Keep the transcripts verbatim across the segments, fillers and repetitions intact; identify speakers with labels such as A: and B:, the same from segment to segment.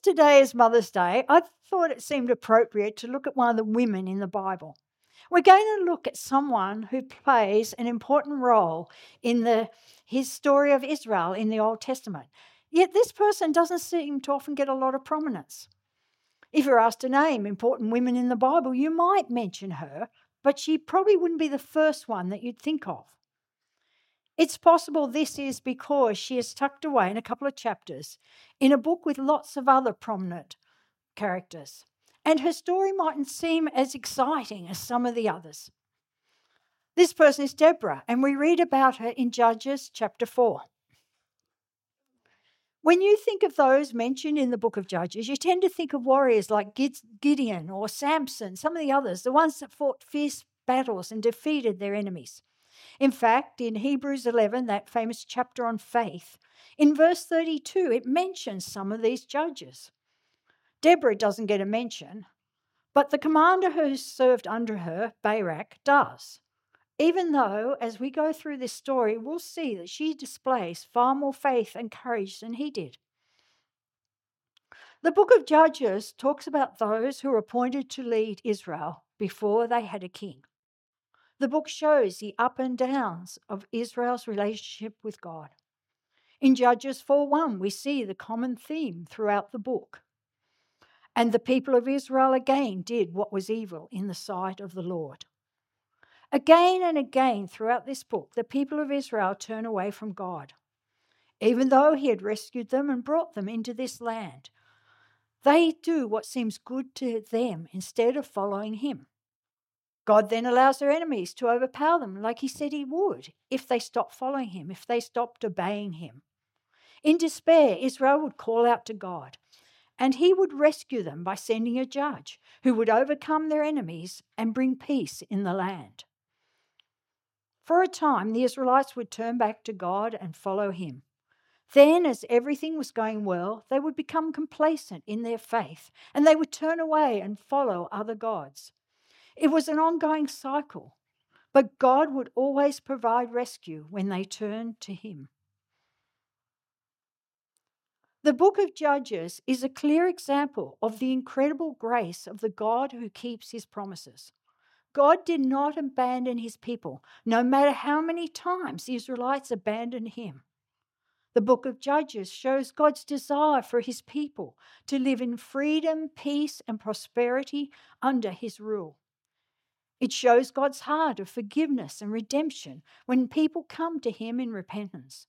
A: today is Mother's Day, I thought it seemed appropriate to look at one of the women in the Bible. We're going to look at someone who plays an important role in the his story of Israel in the Old Testament. Yet this person doesn't seem to often get a lot of prominence. If you're asked to name important women in the Bible, you might mention her, but she probably wouldn't be the first one that you'd think of. It's possible this is because she is tucked away in a couple of chapters in a book with lots of other prominent characters, and her story mightn't seem as exciting as some of the others. This person is Deborah, and we read about her in Judges chapter four. When you think of those mentioned in the book of Judges, you tend to think of warriors like Gideon or Samson, some of the others, the ones that fought fierce battles and defeated their enemies. In fact, in Hebrews eleven, that famous chapter on faith, in verse thirty-two, it mentions some of these judges. Deborah doesn't get a mention, but the commander who served under her, Barak, does. Even though, as we go through this story, we'll see that she displays far more faith and courage than he did. The book of Judges talks about those who were appointed to lead Israel before they had a king. The book shows the up and downs of Israel's relationship with God. In Judges four one, we see the common theme throughout the book. And the people of Israel again did what was evil in the sight of the Lord. Again and again throughout this book, the people of Israel turn away from God. Even though he had rescued them and brought them into this land, they do what seems good to them instead of following him. God then allows their enemies to overpower them like he said he would if they stopped following him, if they stopped obeying him. In despair, Israel would call out to God, and he would rescue them by sending a judge who would overcome their enemies and bring peace in the land. For a time, the Israelites would turn back to God and follow him. Then, as everything was going well, they would become complacent in their faith, and they would turn away and follow other gods. It was an ongoing cycle, but God would always provide rescue when they turned to him. The book of Judges is a clear example of the incredible grace of the God who keeps his promises. God did not abandon his people, no matter how many times the Israelites abandoned him. The book of Judges shows God's desire for his people to live in freedom, peace, and prosperity under his rule. It shows God's heart of forgiveness and redemption when people come to him in repentance.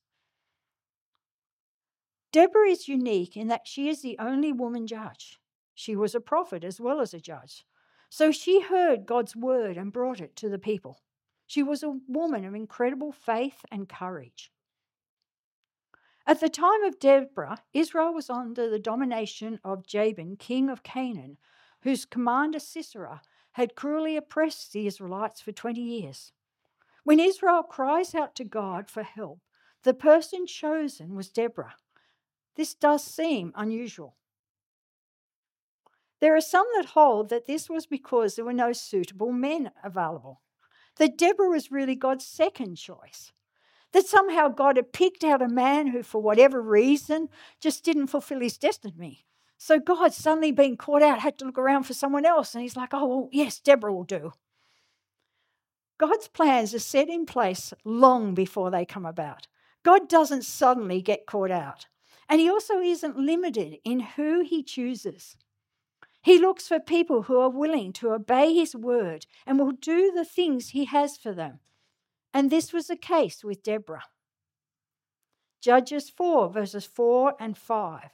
A: Deborah is unique in that she is the only woman judge. She was a prophet as well as a judge. So she heard God's word and brought it to the people. She was a woman of incredible faith and courage. At the time of Deborah, Israel was under the domination of Jabin, king of Canaan, whose commander Sisera had cruelly oppressed the Israelites for twenty years. When Israel cries out to God for help, the person chosen was Deborah. This does seem unusual. There are some that hold that this was because there were no suitable men available, that Deborah was really God's second choice, that somehow God had picked out a man who, for whatever reason, just didn't fulfill his destiny. So God, suddenly being caught out, had to look around for someone else, and he's like, oh, well, yes, Deborah will do. God's plans are set in place long before they come about. God doesn't suddenly get caught out. And he also isn't limited in who he chooses. He looks for people who are willing to obey his word and will do the things he has for them. And this was the case with Deborah. Judges four, verses four and five.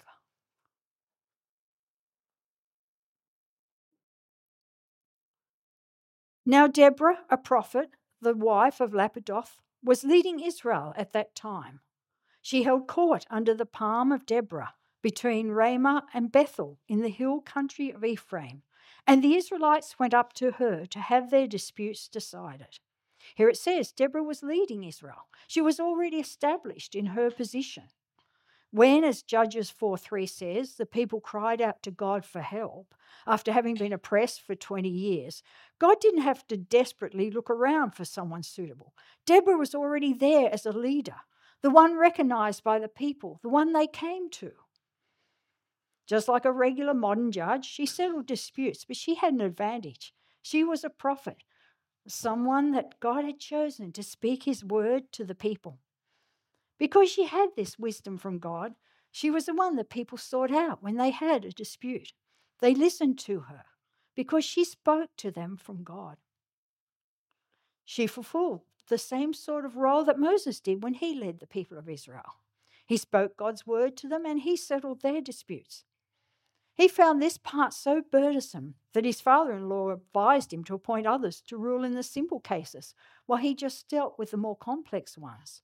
A: Now Deborah, a prophet, the wife of Lapidoth, was leading Israel at that time. She held court under the palm of Deborah between Ramah and Bethel in the hill country of Ephraim, and the Israelites went up to her to have their disputes decided. Here it says Deborah was leading Israel. She was already established in her position. When, as Judges four three says, the people cried out to God for help after having been oppressed for twenty years, God didn't have to desperately look around for someone suitable. Deborah was already there as a leader, the one recognized by the people, the one they came to. Just like a regular modern judge, she settled disputes, but she had an advantage. She was a prophet, someone that God had chosen to speak his word to the people. Because she had this wisdom from God, she was the one that people sought out when they had a dispute. They listened to her because she spoke to them from God. She fulfilled the same sort of role that Moses did when he led the people of Israel. He spoke God's word to them and he settled their disputes. He found this part so burdensome that his father-in-law advised him to appoint others to rule in the simple cases while he just dealt with the more complex ones.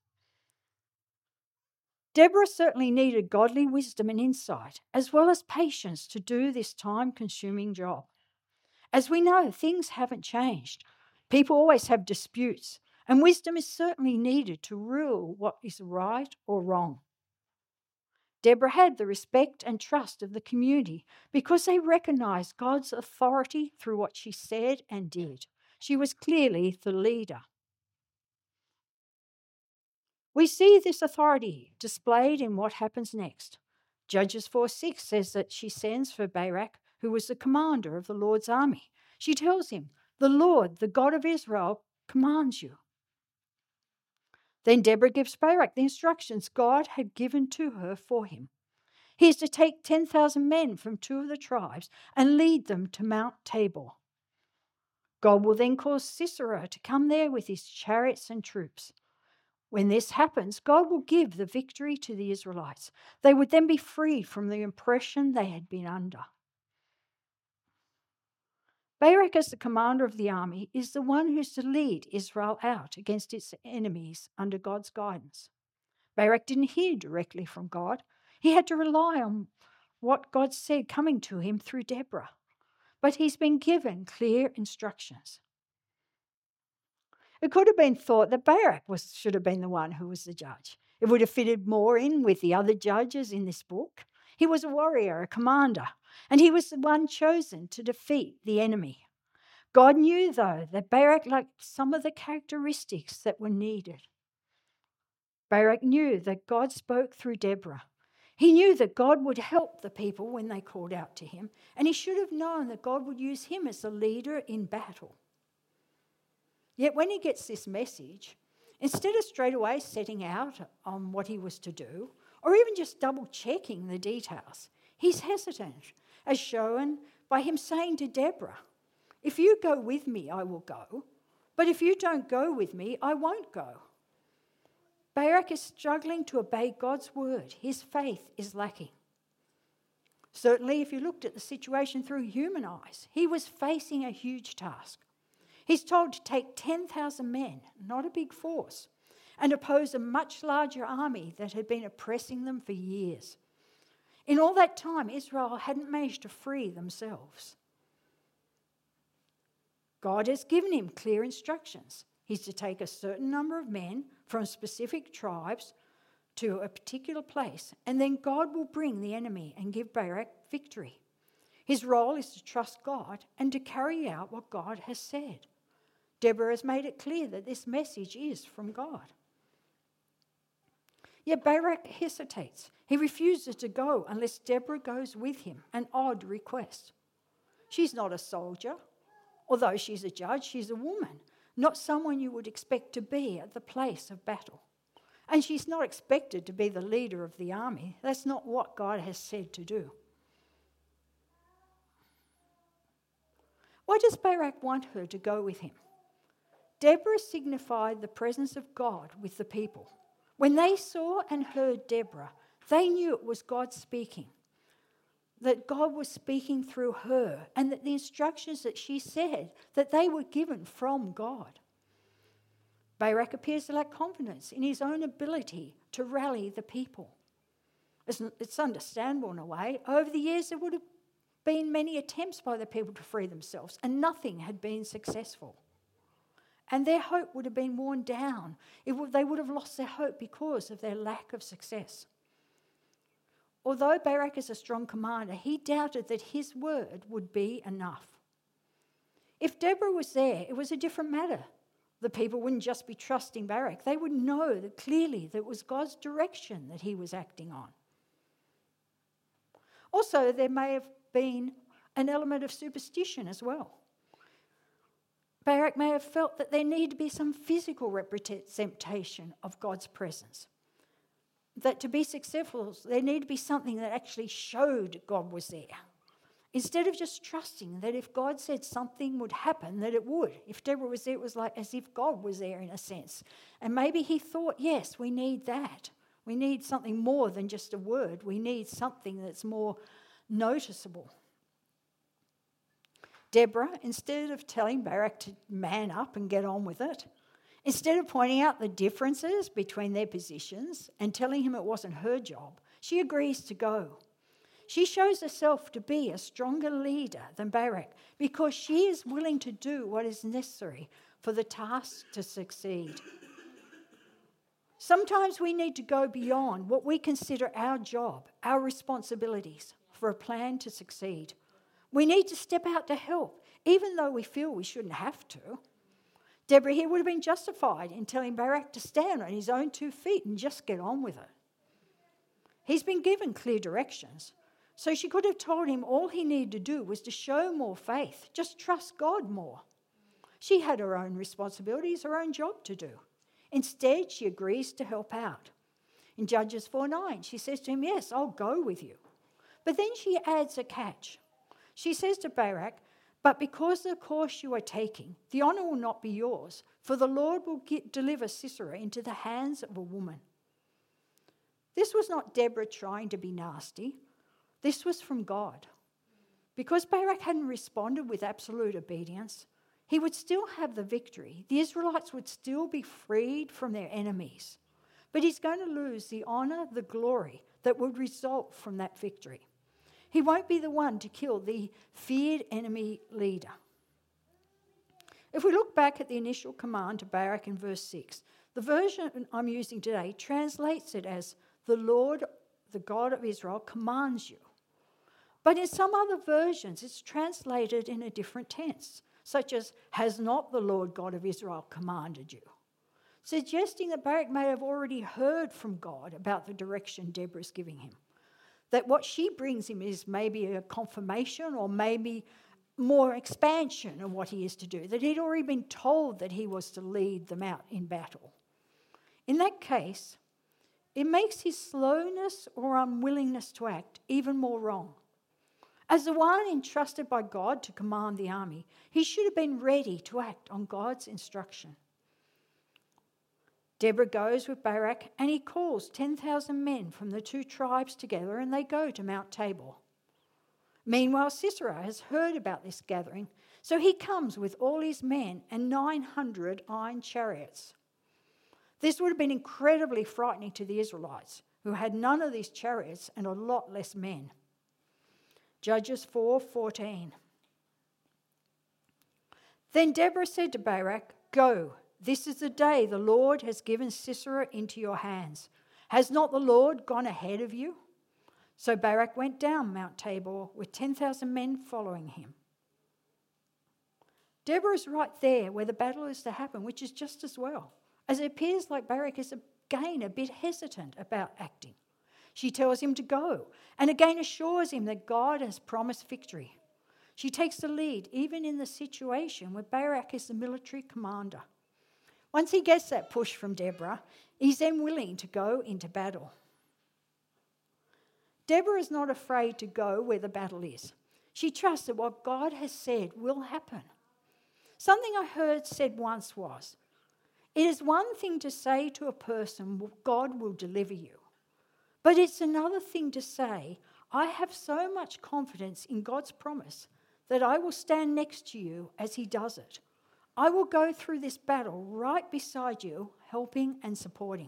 A: Deborah certainly needed godly wisdom and insight, as well as patience to do this time-consuming job. As we know, things haven't changed. People always have disputes, and wisdom is certainly needed to rule what is right or wrong. Deborah had the respect and trust of the community because they recognized God's authority through what she said and did. She was clearly the leader. We see this authority displayed in what happens next. Judges four six says that she sends for Barak, who was the commander of the Lord's army. She tells him, "The Lord, the God of Israel, commands you." Then Deborah gives Barak the instructions God had given to her for him. He is to take ten thousand men from two of the tribes and lead them to Mount Tabor. God will then cause Sisera to come there with his chariots and troops. When this happens, God will give the victory to the Israelites. They would then be freed from the oppression they had been under. Barak, as the commander of the army, is the one who's to lead Israel out against its enemies under God's guidance. Barak didn't hear directly from God. He had to rely on what God said coming to him through Deborah. But he's been given clear instructions. It could have been thought that Barak was, should have been the one who was the judge. It would have fitted more in with the other judges in this book. He was a warrior, a commander, and he was the one chosen to defeat the enemy. God knew, though, that Barak lacked some of the characteristics that were needed. Barak knew that God spoke through Deborah. He knew that God would help the people when they called out to him, and he should have known that God would use him as a leader in battle. Yet when he gets this message, instead of straight away setting out on what he was to do, or even just double checking the details, he's hesitant, as shown by him saying to Deborah, "If you go with me, I will go, but if you don't go with me, I won't go." Barak is struggling to obey God's word. His faith is lacking. Certainly, if you looked at the situation through human eyes, he was facing a huge task. He's told to take ten thousand men, not a big force, and oppose a much larger army that had been oppressing them for years. In all that time, Israel hadn't managed to free themselves. God has given him clear instructions. He's to take a certain number of men from specific tribes to a particular place, and then God will bring the enemy and give Barak victory. His role is to trust God and to carry out what God has said. Deborah has made it clear that this message is from God. Yet Barak hesitates. He refuses to go unless Deborah goes with him, an odd request. She's not a soldier. Although she's a judge, she's a woman, not someone you would expect to be at the place of battle. And she's not expected to be the leader of the army. That's not what God has said to do. Why does Barak want her to go with him? Deborah signified the presence of God with the people. When they saw and heard Deborah, they knew it was God speaking, that God was speaking through her, and that the instructions that she said, that they were given from God. Barak appears to lack confidence in his own ability to rally the people. It's, it's understandable in a way. Over the years, there would have been many attempts by the people to free themselves, and nothing had been successful. And their hope would have been worn down. It would, they would have lost their hope because of their lack of success. Although Barak is a strong commander, he doubted that his word would be enough. If Deborah was there, it was a different matter. The people wouldn't just be trusting Barak. They would know that clearly that it was God's direction that he was acting on. Also, there may have been an element of superstition as well. Barak may have felt that there needed to be some physical representation of God's presence. That to be successful, there needed to be something that actually showed God was there. Instead of just trusting that if God said something would happen, that it would. If Deborah was there, it was like as if God was there in a sense. And maybe he thought, yes, we need that. We need something more than just a word. We need something that's more noticeable. Deborah, instead of telling Barak to man up and get on with it, instead of pointing out the differences between their positions and telling him it wasn't her job, she agrees to go. She shows herself to be a stronger leader than Barak because she is willing to do what is necessary for the task to succeed. Sometimes we need to go beyond what we consider our job, our responsibilities, for a plan to succeed. We need to step out to help, even though we feel we shouldn't have to. Deborah here would have been justified in telling Barak to stand on his own two feet and just get on with it. He's been given clear directions, so she could have told him all he needed to do was to show more faith, just trust God more. She had her own responsibilities, her own job to do. Instead, she agrees to help out. In Judges four nine, she says to him, yes, I'll go with you. But then she adds a catch. She says to Barak, but because of the course you are taking, the honour will not be yours, for the Lord will get, deliver Sisera into the hands of a woman. This was not Deborah trying to be nasty. This was from God. Because Barak hadn't responded with absolute obedience, he would still have the victory. The Israelites would still be freed from their enemies. But he's going to lose the honour, the glory that would result from that victory. He won't be the one to kill the feared enemy leader. If we look back at the initial command to Barak in verse six, the version I'm using today translates it as, the Lord, the God of Israel, commands you. But in some other versions, it's translated in a different tense, such as, has not the Lord God of Israel commanded you? Suggesting that Barak may have already heard from God about the direction Deborah is giving him. That what she brings him is maybe a confirmation or maybe more expansion of what he is to do, that he'd already been told that he was to lead them out in battle. In that case, it makes his slowness or unwillingness to act even more wrong. As the one entrusted by God to command the army, he should have been ready to act on God's instruction. Deborah goes with Barak and he calls ten thousand men from the two tribes together and they go to Mount Tabor. Meanwhile, Sisera has heard about this gathering, so he comes with all his men and nine hundred iron chariots. This would have been incredibly frightening to the Israelites, who had none of these chariots and a lot less men. Judges four fourteen. Then Deborah said to Barak, go, this is the day the Lord has given Sisera into your hands. Has not the Lord gone ahead of you? So Barak went down Mount Tabor with ten thousand men following him. Deborah is right there where the battle is to happen, which is just as well, as it appears like Barak is again a bit hesitant about acting. She tells him to go and again assures him that God has promised victory. She takes the lead even in the situation where Barak is the military commander. Once he gets that push from Deborah, he's then willing to go into battle. Deborah is not afraid to go where the battle is. She trusts that what God has said will happen. Something I heard said once was, it is one thing to say to a person, God will deliver you. But it's another thing to say, I have so much confidence in God's promise that I will stand next to you as he does it. I will go through this battle right beside you, helping and supporting.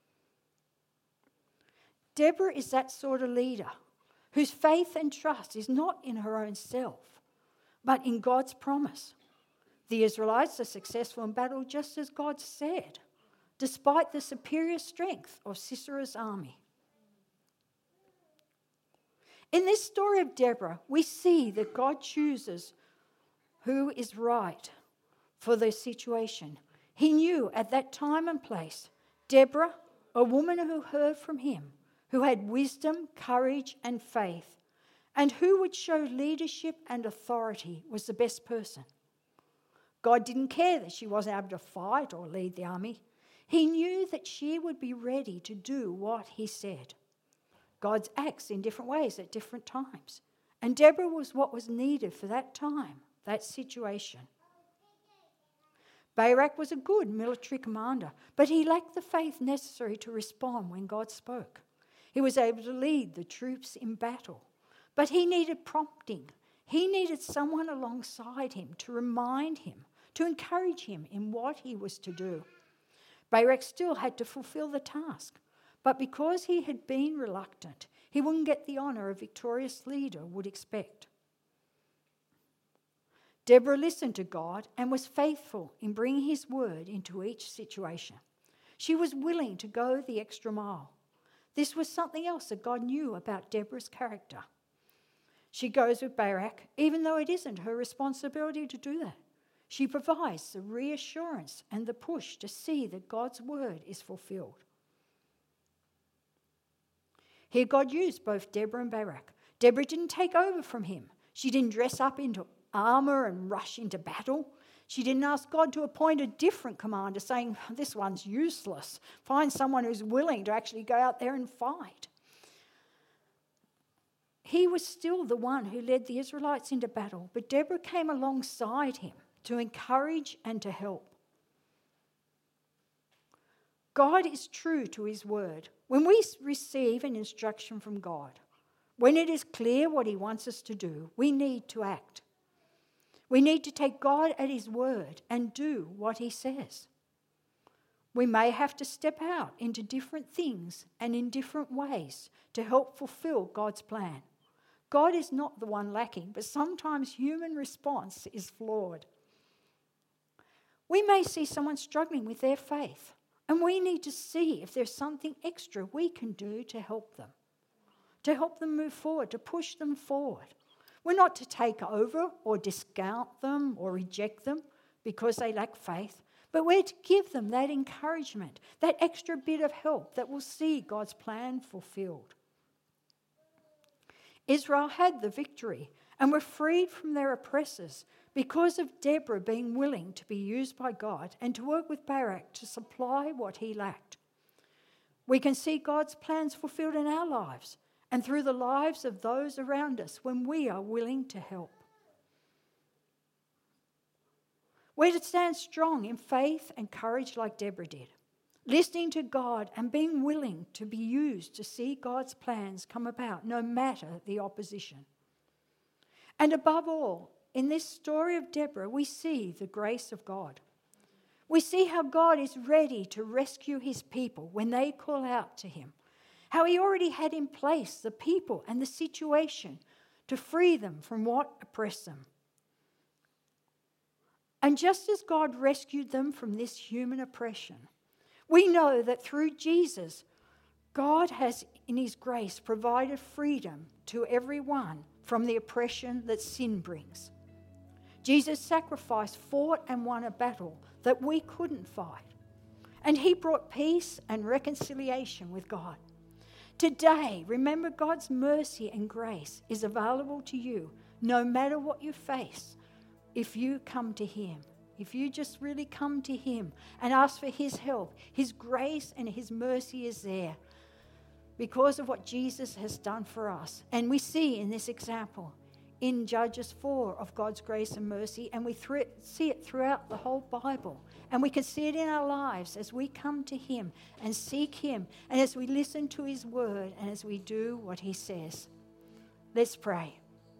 A: Deborah is that sort of leader whose faith and trust is not in her own self, but in God's promise. The Israelites are successful in battle just as God said, despite the superior strength of Sisera's army. In this story of Deborah, we see that God chooses who is right for the situation. He knew at that time and place, Deborah, a woman who heard from him, who had wisdom, courage, and faith, And who would show leadership and authority was the best person. God didn't care that she wasn't able to fight or lead the army. He knew that she would be ready to do what he said. God acts in different ways at different times. And Deborah was what was needed for that time, that situation. Barak was a good military commander, but he lacked the faith necessary to respond when God spoke. He was able to lead the troops in battle, but he needed prompting. He needed someone alongside him to remind him, to encourage him in what he was to do. Barak still had to fulfill the task, but because he had been reluctant, he wouldn't get the honour a victorious leader would expect. Deborah listened to God and was faithful in bringing his word into each situation. She was willing to go the extra mile. This was something else that God knew about Deborah's character. She goes with Barak, even though it isn't her responsibility to do that. She provides the reassurance and the push to see that God's word is fulfilled. Here God used both Deborah and Barak. Deborah didn't take over from him. She didn't dress up into armour and rush into battle. She didn't ask God to appoint a different commander, saying, this one's useless. Find someone who's willing to actually go out there and fight. He was still the one who led the Israelites into battle, but Deborah came alongside him to encourage and to help. God is true to his word. When we receive an instruction from God, when it is clear what he wants us to do, we need to act. We need to take God at his word and do what he says. We may have to step out into different things and in different ways to help fulfill God's plan. God is not the one lacking, but sometimes human response is flawed. We may see someone struggling with their faith, and we need to see if there's something extra we can do to help them, to help them move forward, to push them forward. We're not to take over or discount them or reject them because they lack faith, but we're to give them that encouragement, that extra bit of help that will see God's plan fulfilled. Israel had the victory and were freed from their oppressors because of Deborah being willing to be used by God and to work with Barak to supply what he lacked. We can see God's plans fulfilled in our lives and through the lives of those around us when we are willing to help. We're to stand strong in faith and courage like Deborah did, listening to God and being willing to be used to see God's plans come about no matter the opposition. And above all, in this story of Deborah, we see the grace of God. We see how God is ready to rescue his people when they call out to him. How he already had in place the people and the situation to free them from what oppressed them. And just as God rescued them from this human oppression, we know that through Jesus, God has in his grace provided freedom to everyone from the oppression that sin brings. Jesus' sacrifice fought and won a battle that we couldn't fight. And he brought peace and reconciliation with God. Today, remember God's mercy and grace is available to you no matter what you face if you come to him. If you just really come to him and ask for his help, his grace and his mercy is there because of what Jesus has done for us. And we see in this example in Judges four of God's grace and mercy, and we th- see it throughout the whole Bible. And we can see it in our lives as we come to him and seek him, and as we listen to his word, and as we do what he says. Let's pray.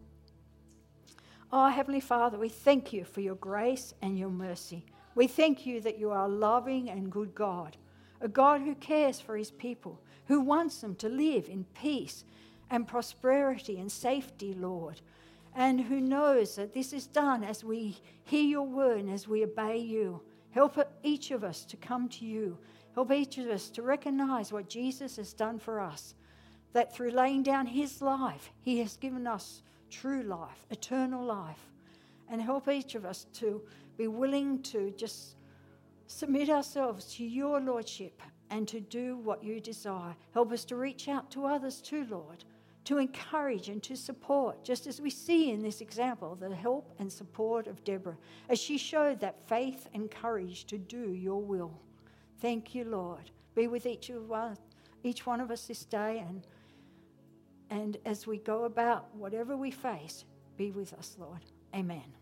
A: Oh, Heavenly Father, we thank you for your grace and your mercy. We thank you that you are a loving and good God, a God who cares for his people, who wants them to live in peace and prosperity and safety, Lord, and who knows that this is done as we hear your word and as we obey you. Help each of us to come to you. Help each of us to recognize what Jesus has done for us, that through laying down his life, he has given us true life, eternal life. And help each of us to be willing to just submit ourselves to your lordship and to do what you desire. Help us to reach out to others too, Lord, to encourage and to support, just as we see in this example, the help and support of Deborah, as she showed that faith and courage to do your will. Thank you, Lord. Be with each of us, each one of us this day, and, and as we go about whatever we face, be with us, Lord. Amen.